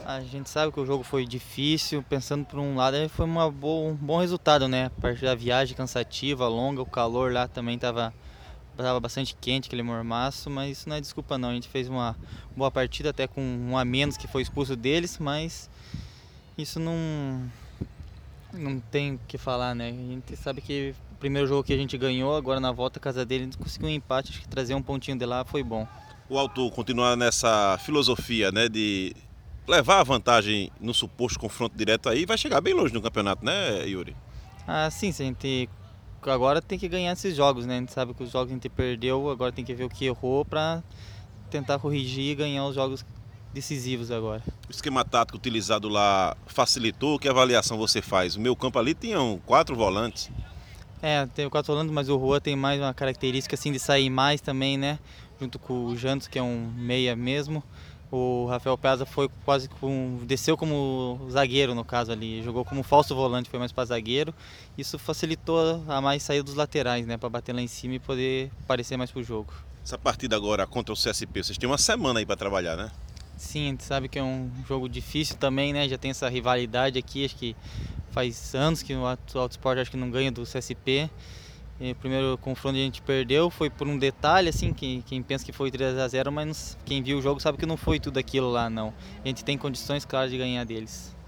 A gente sabe que o jogo foi difícil, pensando por um lado, foi um bom resultado, né? A parte da viagem cansativa, longa, o calor lá também tava bastante quente, aquele mormaço, mas isso não é desculpa não. A gente fez uma boa partida, até com um a menos que foi expulso deles, mas isso não tem o que falar, né? A gente sabe que o primeiro jogo que a gente ganhou, agora na volta à casa dele, a gente conseguiu um empate, acho que trazer um pontinho de lá foi bom. O autor continuar nessa filosofia, né, de levar a vantagem no suposto confronto direto aí, vai chegar bem longe no campeonato, né, Yuri? Ah, sim, se a gente agora tem que ganhar esses jogos, né? A gente sabe que os jogos a gente perdeu, agora tem que ver o que errou pra tentar corrigir e ganhar os jogos decisivos agora. O esquema tático utilizado lá facilitou? Que avaliação você faz? O meu campo ali tinham 4 volantes. É, tem o quatro holandas, mas o Juan tem mais uma característica assim de sair mais também, né? Junto com o Jantos, que é um meia mesmo. O Rafael Piazza foi quase desceu como zagueiro no caso ali, jogou como falso volante, foi mais para zagueiro. Isso facilitou a mais saída dos laterais, né, para bater lá em cima e poder aparecer mais pro jogo. Essa partida agora contra o CSP, vocês têm uma semana aí para trabalhar, né? Sim, a gente sabe que é um jogo difícil também, né? Já tem essa rivalidade aqui, acho que faz anos que o Auto Sport acho que não ganha do CSP. E o primeiro confronto a gente perdeu, foi por um detalhe, assim, que quem pensa que foi 3-0, mas quem viu o jogo sabe que não foi tudo aquilo lá, não. A gente tem condições, claro, de ganhar deles.